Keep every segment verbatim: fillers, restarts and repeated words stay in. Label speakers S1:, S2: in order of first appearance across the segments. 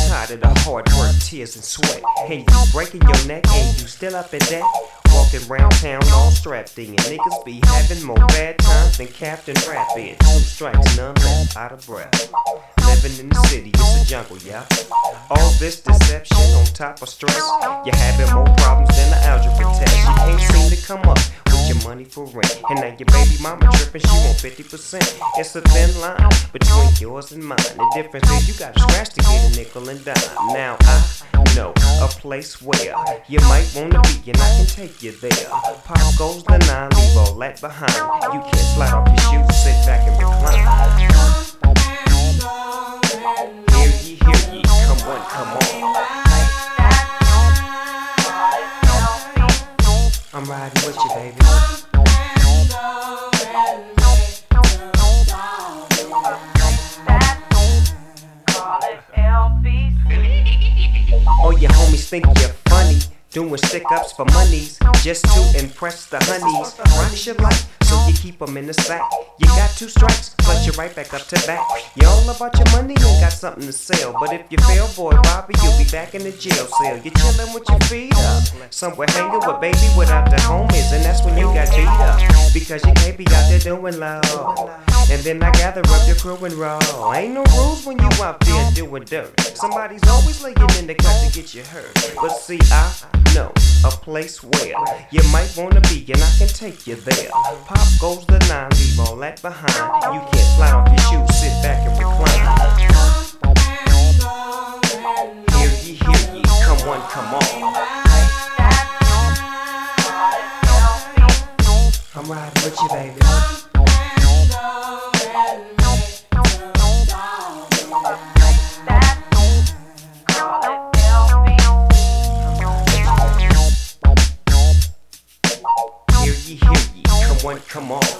S1: tired of the hard work, tears and sweat, and you breaking your neck and you still up in debt? Walking round town all strapped in, niggas be having more bad times than Captain Rapid. Two strikes, none left, out of breath. Living in the city, it's a jungle, yeah. All this deception on top of stress, you're having more problems than the algebra test. You can't seem to come up with your money for rent, and now your baby mama tripping, she want fifty percent. It's a thin line between yours and mine. The difference is you gotta scratch to get a nickel and dime. Now I know a place where you might wanna be, and I can take you there. Pop goes the nine, leave all that behind. You can't slide off your shoes, sit back and recline. Hear ye, hear ye, come on, come on. I'm riding with you, baby. Oh, your homies think you're funny, doing stick-ups for monies, just to impress the honeys. Rocks your life, so you keep them in the sack. You got two strikes, plus you're right back up to back. You all about your money, ain't got something to sell. But if you fail, boy Bobby, you'll be back in the jail cell. You're chilling with your feet up, somewhere hanging with baby without the homies, and that's when you got beat up, because you can't be out there doing low. And then I gather up your crew and roll. Ain't no rules when you out there doing dirt. Somebody's always laying in the cut to get you hurt. But see, I know a place where you might wanna be, and I can take you there. Pop goes the nine, leave all that behind. You can't slide off your shoes, sit back and recline. Hear ye, hear ye, come on, come on. I'm riding with you, baby. Hear ye, hear ye, come on, come on.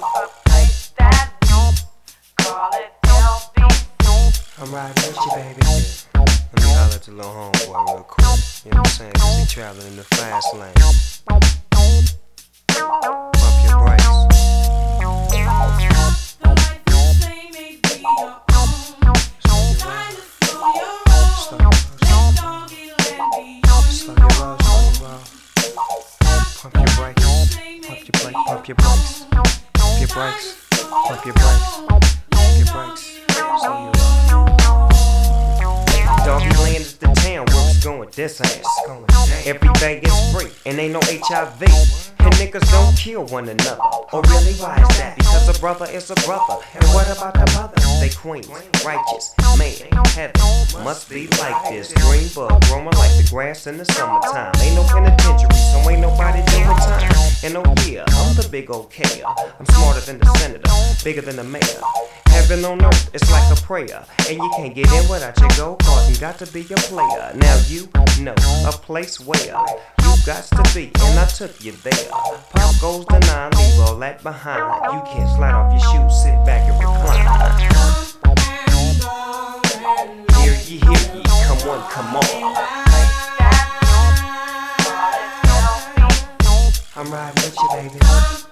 S1: I'm riding with you, baby. Let me holler at the little homeboy real quick. You know what I'm saying? Cause he traveling in the fast lane. Pump your brakes. Pump your brakes, pump your brakes, pump your brakes, pump your brakes, pump your brakes, pump your brakes. Doggy land is the town where it's going this ass. Everything is free and ain't no H I V. And niggas don't kill one another. Or really, why is that? Because a brother is a brother. And what about the mothers? They queens, righteous, man, heaven must be like this. Green bug growing like the grass in the summertime. Ain't no penitentiary, so ain't nobody doing time. And oh yeah, I'm the big old K. I'm smarter than the senator, bigger than the mayor. Heaven on earth, it's like a prayer. And you can't get in without your gold card. You got to be a player. Now you know a place where you got to be, and I took you there. Pop goes the nine, leave all that behind. You can't slide off your shoes, sit back and recline. Hear ye, hear ye, come on, come on. I'm riding with you, baby.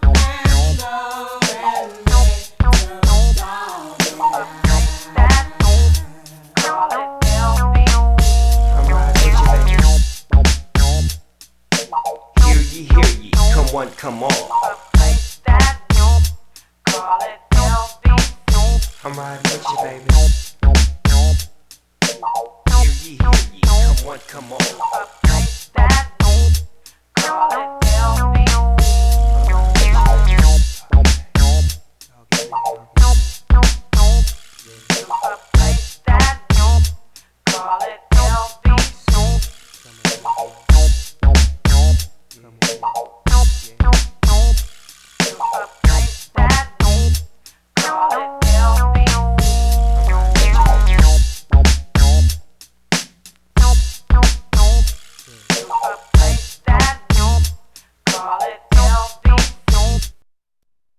S1: One, come on. I'm riding with you, baby. Hear ye, hear ye, come on, come on.